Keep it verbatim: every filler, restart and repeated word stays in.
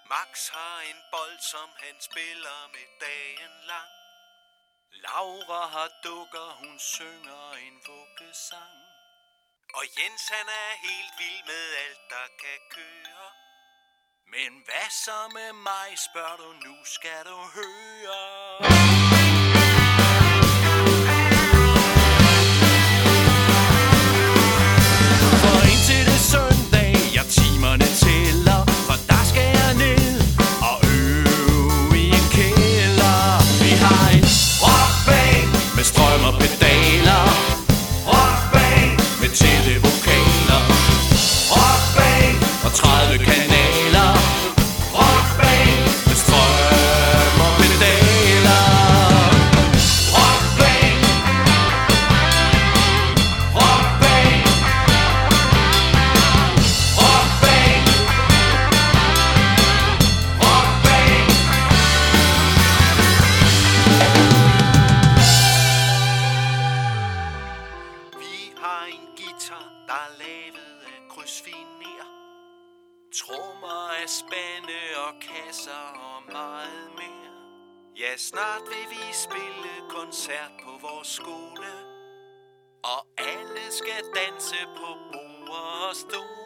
Max har en bold, som han spiller med dagen lang. Laura har dukker, hun synger en vuggesang. Og Jens han er helt vild med alt, der kan køre. Men hvad så med mig, spørger du, nu skal du høre. For indtil det søndag, jeg timerne tæller, for der skal jeg ned og øve i en kælder. Vi har en rockband med strøm og pedaler, rockband med tætte vokaler, rockband og tredive kanaler, rockband med strøm og pedaler, rockband, rockband, rockband, rockband. Vi har en guitar, der er lavet af krydsfiner, trommer af spande og kasser og meget mere. Ja, snart vil vi spille koncert på vores skole, og alle skal danse på bord og stole.